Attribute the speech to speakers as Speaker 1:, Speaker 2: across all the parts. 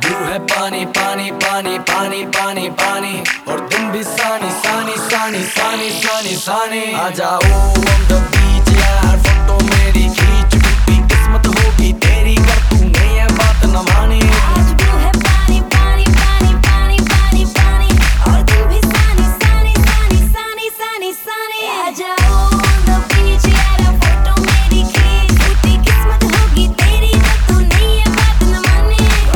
Speaker 1: Blue है पानी पानी पानी पानी पानी पानी और दिन भी सानी सानी सानी सानी सानी सानी। आ जाओ on the beach यार, फोटो मेरी खींच, टूटी किस्मत होगी तेरी कर तूने ये बात न मानी।
Speaker 2: आज ब्लू है पानी पानी पानी पानी पानी पानी और दिन भी सानी सानी सानी सानी सानी सानी। आ जाओ on the beach यार, फोटो मेरी खींच, टूटी किस्मत होगी तेरी कर तूने ये बात न मानी।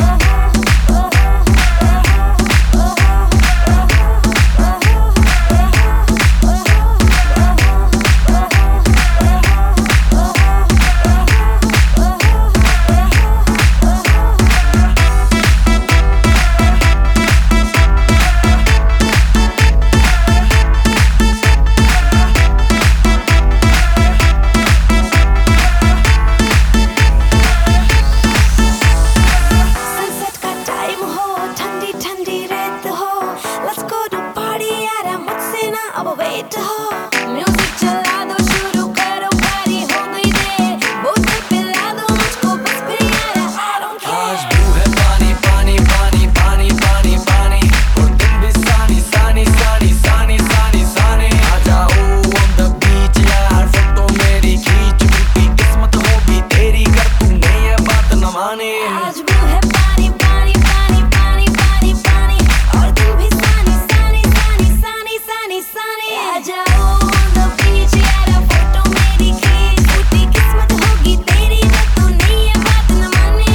Speaker 2: अब वेट हो, म्यूजिक चला दो, शुरू करो, पारी हो गई दे, बोतल पिला दो मुझको बस फिर यार I don't care।
Speaker 1: आज ब्लू है पानी पानी पानी पानी पानी पानी और दिन भी सानी सानी सानी सानी सानी सानी। आ जाओ on the beach यार, फोटो मेरी खींच, टूटी किस्मत होगी तेरी कर तूने ये बात न मानी।
Speaker 2: आज ब्लू है पानी पानी पानी पानी पानी पानी और दिन भी सानी सानी सानी सानी सानी सानी। आ जाओ on the beach यार, फोटो मेरी खींच, टूटी किस्मत होगी तेरी कर तूने ये बात न मानी।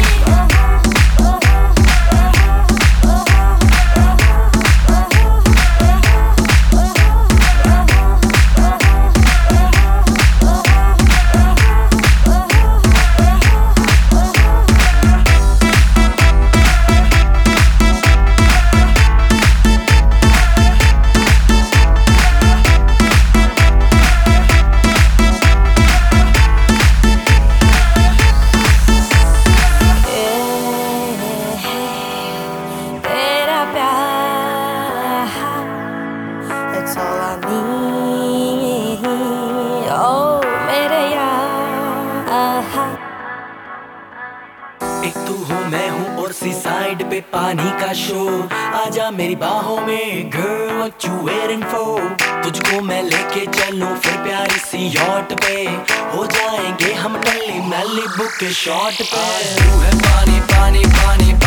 Speaker 2: तेरा प्यार, it's all I need, oh मेरे यार।
Speaker 1: एक तू हो मैं हूँ और सी साइड पे पानी का शो, आजा मेरी बाहों में girl what you waiting for। तुझको मैं लेके चलूं फिर प्यारी सी यॉट पे, हो जाएंगे हम टल्ली मैलिबू के शॉट पे। ब्लू है पानी पानी पानी